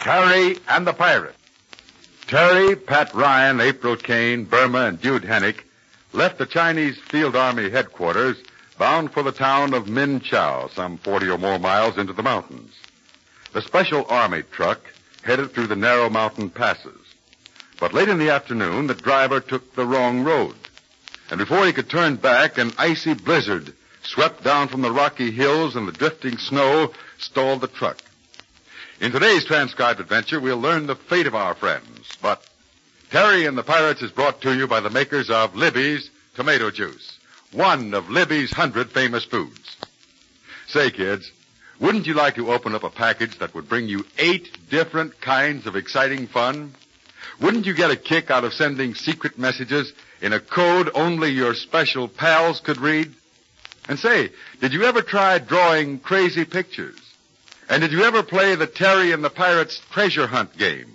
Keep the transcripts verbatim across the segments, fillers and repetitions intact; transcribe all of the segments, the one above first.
Terry and the Pirate. Terry, Pat Ryan, April Kane, Burma, and Jude Hennick left the Chinese Field Army headquarters bound for the town of Min Chau, some forty or more miles into the mountains. The special army truck headed through the narrow mountain passes. But late in the afternoon, the driver took the wrong road. And before he could turn back, an icy blizzard swept down from the rocky hills, and the drifting snow stalled the truck. In today's transcribed adventure, we'll learn the fate of our friends. But Terry and the Pirates is brought to you by the makers of Libby's Tomato Juice, one of Libby's hundred famous foods. Say, kids, wouldn't you like to open up a package that would bring you eight different kinds of exciting fun? Wouldn't you get a kick out of sending secret messages in a code only your special pals could read? And say, did you ever try drawing crazy pictures? And did you ever play the Terry and the Pirates treasure hunt game?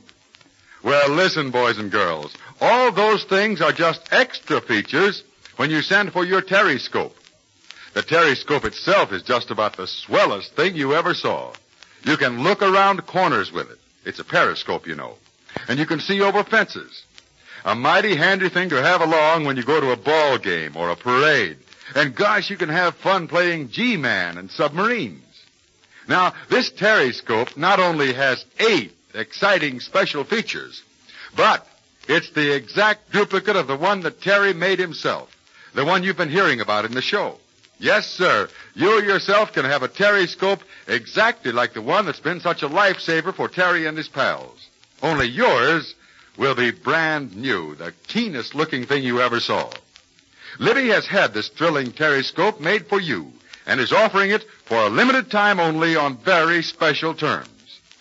Well, listen, boys and girls, all those things are just extra features when you send for your Terryscope. The Terryscope itself is just about the swellest thing you ever saw. You can look around corners with it. It's a periscope, you know. And you can see over fences. A mighty handy thing to have along when you go to a ball game or a parade. And gosh, you can have fun playing G-Man and submarines. Now, this Terryscope not only has eight exciting special features, but it's the exact duplicate of the one that Terry made himself, the one you've been hearing about in the show. Yes, sir, you yourself can have a Terryscope exactly like the one that's been such a lifesaver for Terry and his pals. Only yours will be brand new, the keenest looking thing you ever saw. Libby has had this thrilling Terryscope made for you and is offering it for a limited time only on very special terms.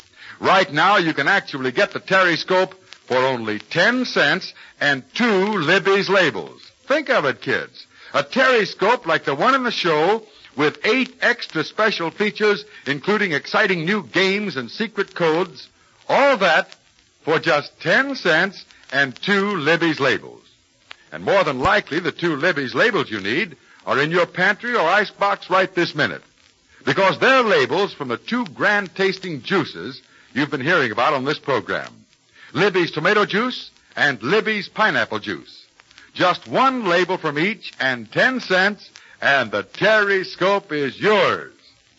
Right now, you can actually get the Terryscope for only ten cents and two Libby's labels. Think of it, kids. A Terryscope like the one in the show with eight extra special features, including exciting new games and secret codes. All that for just ten cents and two Libby's labels. And more than likely, the two Libby's labels you need are in your pantry or icebox right this minute. Because they're labels from the two grand-tasting juices you've been hearing about on this program. Libby's Tomato Juice and Libby's Pineapple Juice. Just one label from each and ten cents, and the Terryscope is yours.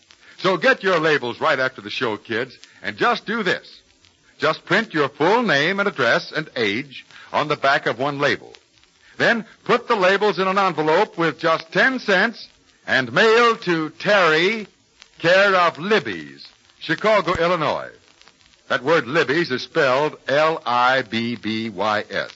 So get your labels right after the show, kids, and just do this. Just print your full name and address and age on the back of one label. Then put the labels in an envelope with just ten cents and mail to Terry, care of Libby's, Chicago, Illinois. That word Libby's is spelled L I B B Y S.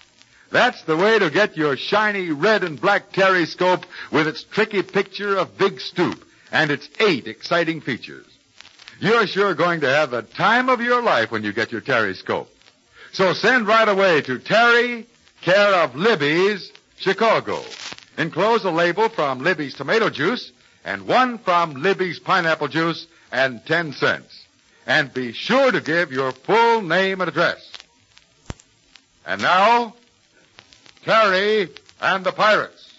That's the way to get your shiny red and black Terryscope with its tricky picture of Big Stoop and its eight exciting features. You're sure going to have the time of your life when you get your Terryscope. So send right away to Terry, care of Libby's, Chicago. Enclose a label from Libby's Tomato Juice and one from Libby's Pineapple Juice and ten cents. And be sure to give your full name and address. And now, Terry and the Pirates.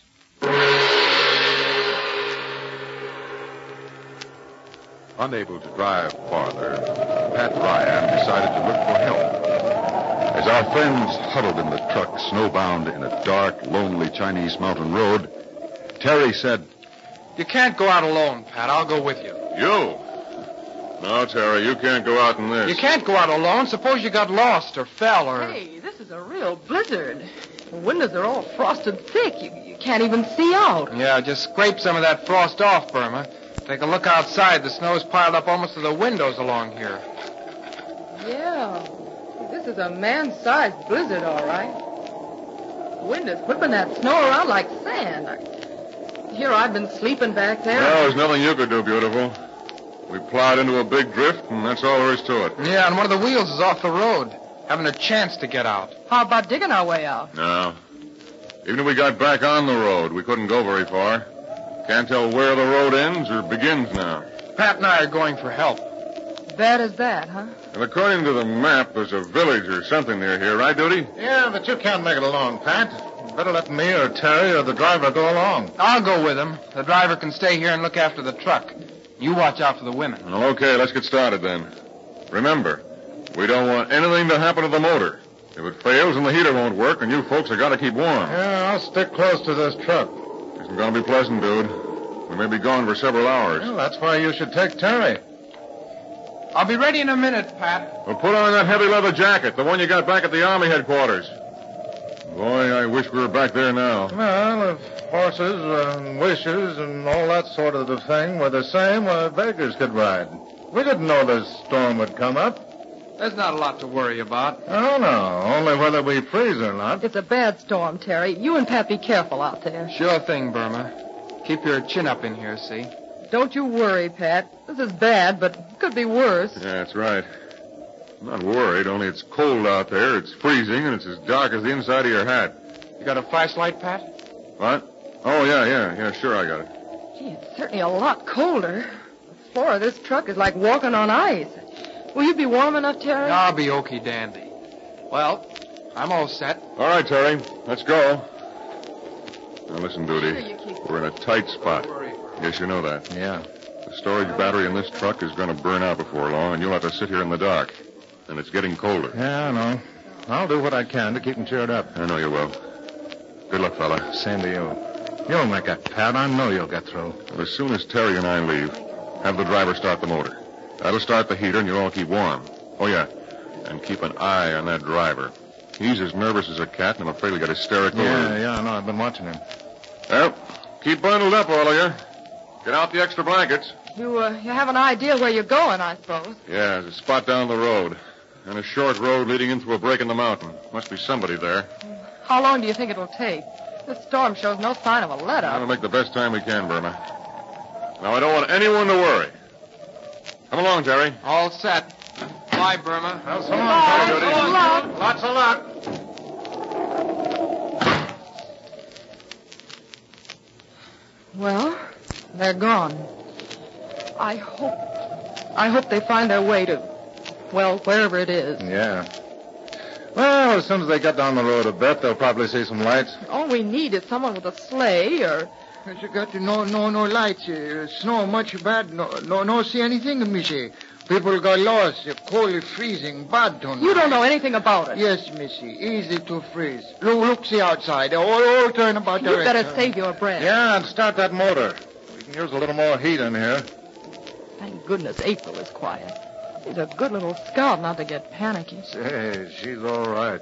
Unable to drive farther, Pat Ryan decided to look for help. As our friends huddled in the truck, snowbound in a dark, lonely Chinese mountain road, Terry said, You can't go out alone, Pat. I'll go with you. You? No, Terry, you can't go out in this. You can't go out alone. Suppose you got lost or fell or... Hey, this is a real blizzard. The windows are all frosted thick. You, you can't even see out. Yeah, just scrape some of that frost off, Burma. Take a look outside. The snow's piled up almost to the windows along here. Yeah. This is a man-sized blizzard, all right. The wind is whipping that snow around like sand. I, here I've been sleeping back there. Well, there's nothing you could do, beautiful. We plowed into a big drift, and that's all there is to it. Yeah, and one of the wheels is off the road. Haven't a chance to get out. How about digging our way out? No. Even if we got back on the road, we couldn't go very far. Can't tell where the road ends or begins now. Pat and I are going for help. Bad as that, huh? And according to the map, there's a village or something near here, right, Duty? Yeah, but you can't make it alone, Pat. Better let me or Terry or the driver go along. I'll go with him. The driver can stay here and look after the truck. You watch out for the women. Well, okay, let's get started then. Remember, We don't want anything to happen to the motor. If it fails and the heater won't work, and you folks have got to keep warm. Yeah, I'll stick close to this truck. Isn't going to be pleasant, dude. We may be gone for several hours. Well, that's why you should take Terry. I'll be ready in a minute, Pat. Well, put on that heavy leather jacket, the one you got back at the Army headquarters. Boy, I wish we were back there now. Well, if horses and wishes and all that sort of the thing were the same, well, beggars could ride. We didn't know this storm would come up. There's not a lot to worry about. Oh, no. Only whether we freeze or not. It's a bad storm, Terry. You and Pat be careful out there. Sure thing, Burma. Keep your chin up in here, see? Don't you worry, Pat. This is bad, but it could be worse. Yeah, that's right. I'm not worried, only it's cold out there, it's freezing, and it's as dark as the inside of your hat. You got a flashlight, Pat? What? Oh, yeah, yeah, yeah, sure, I got it. Gee, it's certainly a lot colder. The floor of this truck is like walking on ice. Will you be warm enough, Terry? I'll be okie dandy. Well, I'm all set. All right, Terry, let's go. Now, listen, Sure Duty. you keep- We're in a tight spot. Yes, you know that. Yeah. The storage battery in this truck is going to burn out before long, and you'll have to sit here in the dark. And it's getting colder. Yeah, I know. I'll do what I can to keep him cheered up. I know you will. Good luck, fella. Same to you. You'll make it, Pat. I know you'll get through. Well, as soon as Terry and I leave, have the driver start the motor. That'll start the heater, and you'll all keep warm. Oh, yeah. And keep an eye on that driver. He's as nervous as a cat, and I'm afraid he'll get hysterical. Yeah, yeah, I know. I've been watching him. Well, keep bundled up, all of you. Get out the extra blankets. You, uh, you have an idea where you're going, I suppose. Yeah, there's a spot down the road. And a short road leading in through a break in the mountain. Must be somebody there. How long do you think it'll take? This storm shows no sign of a We'll let-up. make the best time we can, Burma. Now, I don't want anyone to worry. Come along, Terry. All set. Bye, Burma. Well, so long, Bye. Terry. Good luck. Lots of luck. Well, they're gone. I hope... I hope they find their way to... well, wherever it is. Yeah. Well, as soon as they get down the road a bit, they'll probably see some lights. All we need is someone with a sleigh or... You got no no no lights. Uh, snow much bad. No no no see anything, Missy. People got lost. Uh, cold, freezing, bad tonight. You don't know anything about it. Yes, Missy. Easy to freeze. Look, look, see outside. All, all turn about You direction. better save your breath. Yeah, and start that motor. We can use a little more heat in here. Thank goodness April is quiet. She's a good little scout not to get panicky. Say, she's all right.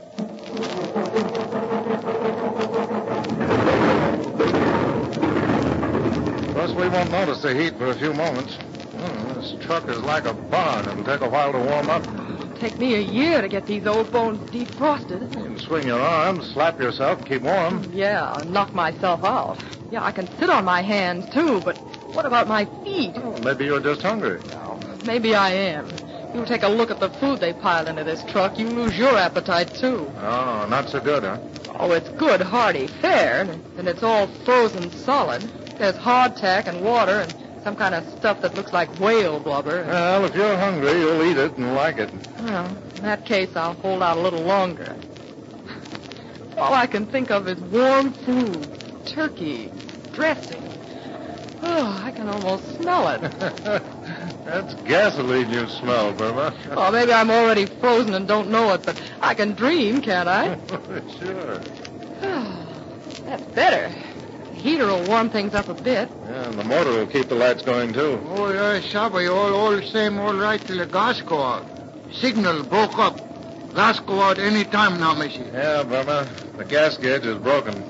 Plus, we won't notice the heat for a few moments. Hmm, this truck is like a barn. It'll take a while to warm up. It'll take me a year to get these old bones defrosted. You can swing your arms, slap yourself, keep warm. Yeah, and knock myself out. Yeah, I can sit on my hands, too, but what about my feet? Oh, maybe you're just hungry. Maybe I am. You take a look at the food they piled into this truck, you lose your appetite, too. Oh, not so good, huh? Oh, it's good, hearty fare, and it's all frozen solid. There's hardtack and water and some kind of stuff that looks like whale blubber. Well, if you're hungry, you'll eat it and like it. Well, in that case, I'll hold out a little longer. All I can think of is warm food, turkey, dressing. Oh, I can almost smell it. That's gasoline you smell, Burma. Oh, maybe I'm already frozen and don't know it, but I can dream, can't I? Sure. That's better. The heater will warm things up a bit. Yeah, and the motor will keep the lights going, too. Oh, yeah, Shabby, all, all same, all right till the gas go out. Signal broke up. Gas go out any time now, Missy. Yeah, Burma. The gas gauge is broken.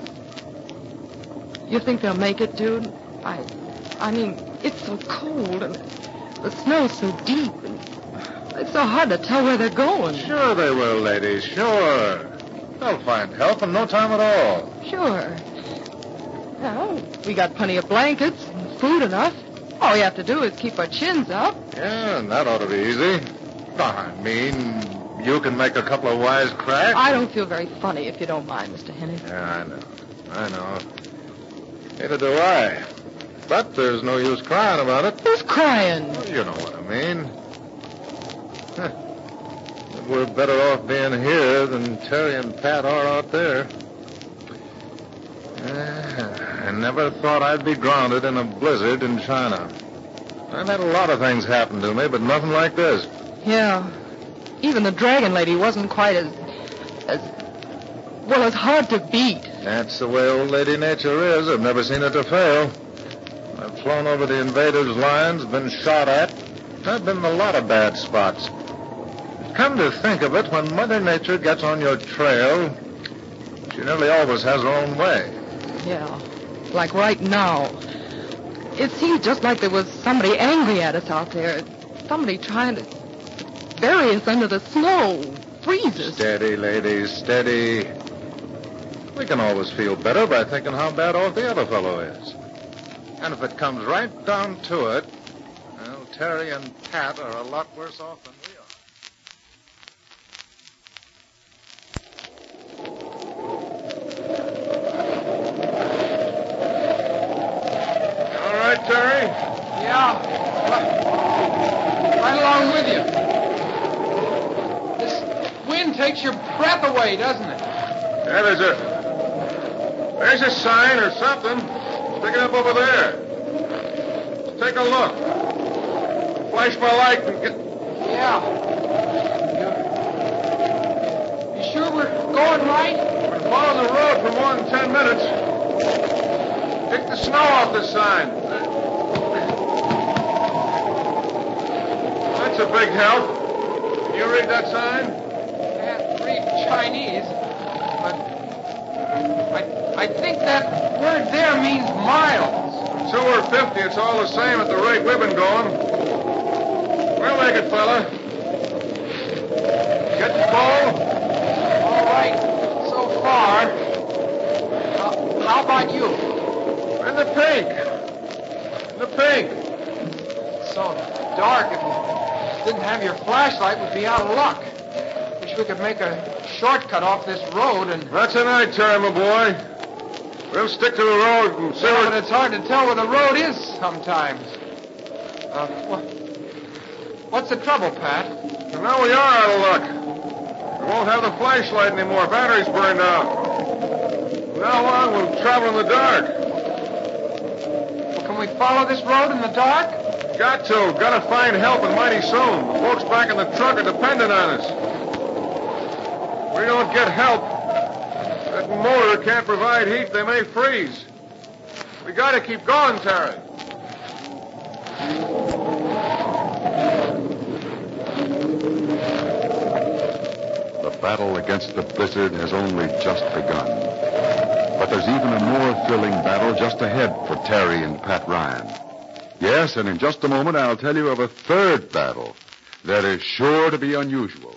You think they'll make it, dude? I, I mean, it's so cold and the snow's so deep and it's so hard to tell where they're going. Sure they will, ladies. Sure. They'll find help in no time at all. Sure. Well, we got plenty of blankets and food enough. All we have to do is keep our chins up. Yeah, and that ought to be easy. I mean, you can make a couple of wise cracks. I don't feel very funny, if you don't mind, Mister Henny. Yeah, I know. I know. Neither do I. But there's no use crying about it. Who's crying? You know what I mean. Huh. We're better off being here than Terry and Pat are out there. Uh, I never thought I'd be grounded in a blizzard in China. I've had a lot of things happen to me, but nothing like this. Yeah. even the Dragon Lady wasn't quite as, as, well, as hard to beat. That's the way old Lady Nature is. I've never seen it to fail. I've flown over the invaders' lines, been shot at. I've been in a lot of bad spots. Come to think of it, when Mother Nature gets on your trail, she nearly always has her own way. Yeah, like right now. It seems just like there was somebody angry at us out there. Somebody trying to bury us under the snow, freeze us. Steady, ladies, steady. We can always feel better by thinking how bad off the other fellow is. And if it comes right down to it, well, Terry and Pat are a lot worse off than we are. All right, Terry? Yeah. Right along with you. This wind takes your breath away, doesn't it? Yeah, there's a... There's a sign or something sticking up over there. Take a look. Flash my light and get... Yeah. You, you sure we're going right? We've been following the road for more than ten minutes. Take the snow off the sign. That's a big help. Can you read that sign? Can't read Chinese, but I, I think that word there means miles. Two or fifty, it's all the same at the rate we've been going. We'll make it, fella. Getting full? All right, so far. Uh, how about you? In the pink. In the pink. It's so dark. If you didn't have your flashlight, we'd be out of luck. Wish we could make a shortcut off this road and... That's a night time, my boy. We'll stick to the road and see Yeah, what... but it's hard to tell where the road is sometimes. Uh, wha- what's the trouble, Pat? And now we are out of luck. We won't have the flashlight anymore. Battery's burned out. From now on, we'll travel in the dark. Well, can we follow this road in the dark? Got to. Got to find help, and mighty soon. The folks back in the truck are dependent on us. If we don't get help, that motor can't provide heat. They may freeze. We got to keep going, Terry. The battle against the blizzard has only just begun. But there's even a more thrilling battle just ahead for Terry and Pat Ryan. Yes, and in just a moment I'll tell you of a third battle that is sure to be unusual.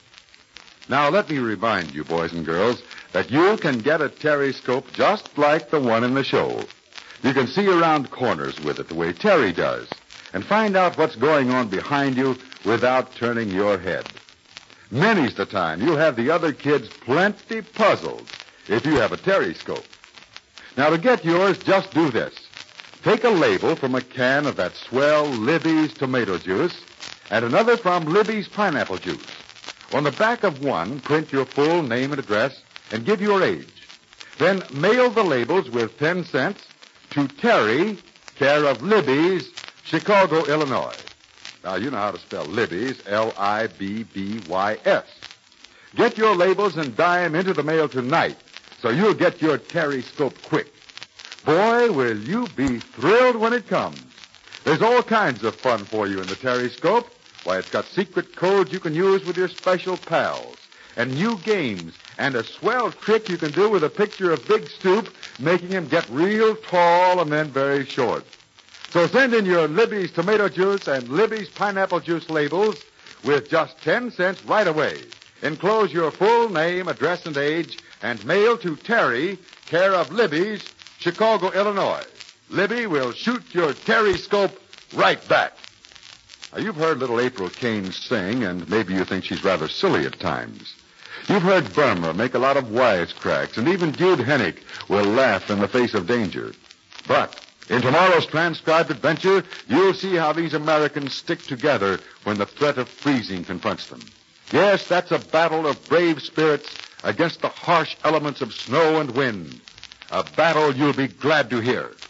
Now let me remind you, boys and girls, that you can get a Terry-scope just like the one in the show. You can see around corners with it the way Terry does and find out what's going on behind you without turning your head. Many's the time you'll have the other kids plenty puzzled if you have a Terry-scope. Now, to get yours, just do this. Take a label from a can of that swell Libby's tomato juice and another from Libby's pineapple juice. On the back of one, print your full name and address and give your age. Then mail the labels with ten cents to Terry, care of Libby's, Chicago, Illinois. Now, you know how to spell Libby's, L I B B Y S. Get your labels and dime into the mail tonight so you'll get your Terry-scope quick. Boy, will you be thrilled when it comes. There's all kinds of fun for you in the Terry-scope. Why, it's got secret codes you can use with your special pals, and new games, and a swell trick you can do with a picture of Big Stoop, making him get real tall and then very short. So send in your Libby's tomato juice and Libby's pineapple juice labels with just ten cents right away. Enclose your full name, address, and age, and mail to Terry, care of Libby's, Chicago, Illinois. Libby will shoot your Terry-scope right back. Now, you've heard little April Kane sing, and maybe you think she's rather silly at times. You've heard Burma make a lot of wisecracks, and even Jude Hennick will laugh in the face of danger. But in tomorrow's transcribed adventure, you'll see how these Americans stick together when the threat of freezing confronts them. Yes, that's a battle of brave spirits against the harsh elements of snow and wind. A battle you'll be glad to hear.